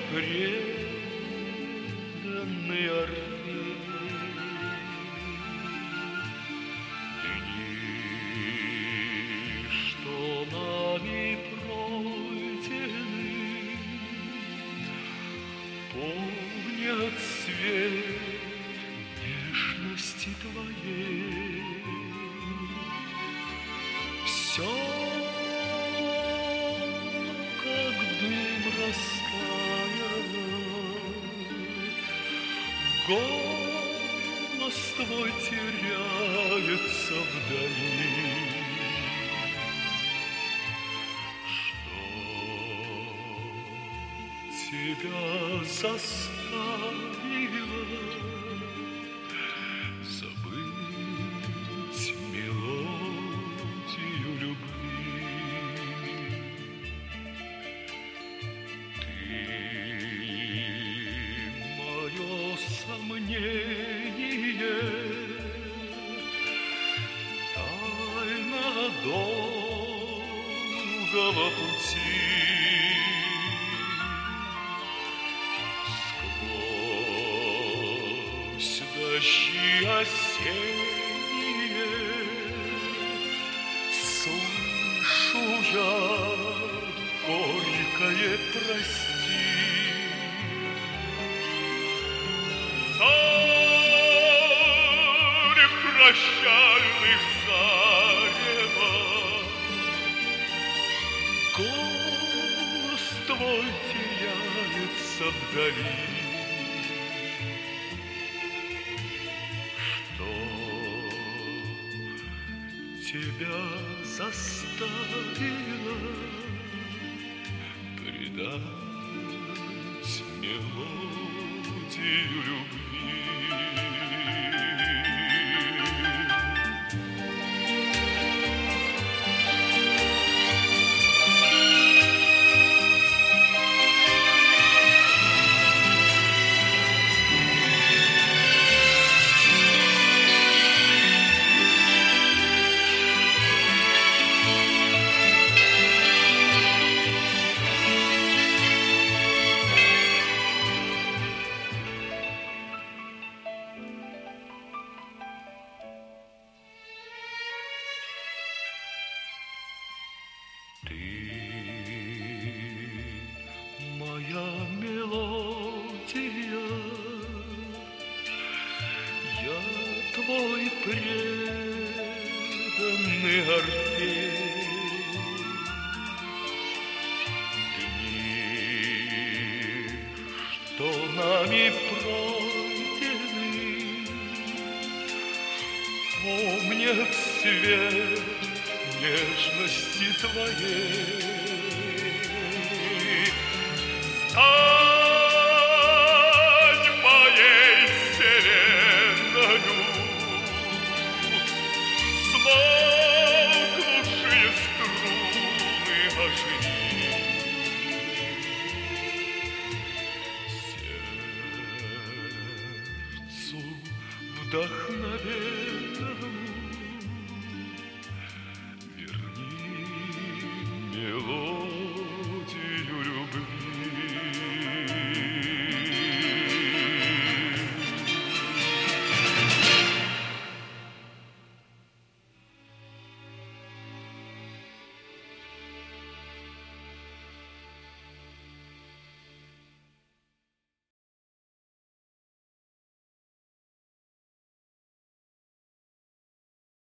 преданный Орфей. Дни, что нами пройдены, помнят свет нежности твоей. Все, как дым растаял, голос твой теряется вдали. Что тебя заставило забыть мелодию любви? Ты мое сомнение, тайна долгого пути. Сквозь дожди осенние слышу я горькое прости. Зарь прощальных зарева, голос твой теряется вдали. Что тебя заставило предать мелодию любви? Ты моя мелодия, я твой преданный Орфей. Дни, что нами пройдены, помнят свет нежности твоей. Стань моей вселенною, смолкнувшие струны оживи. Сердцу вдохновенному верни мелодию.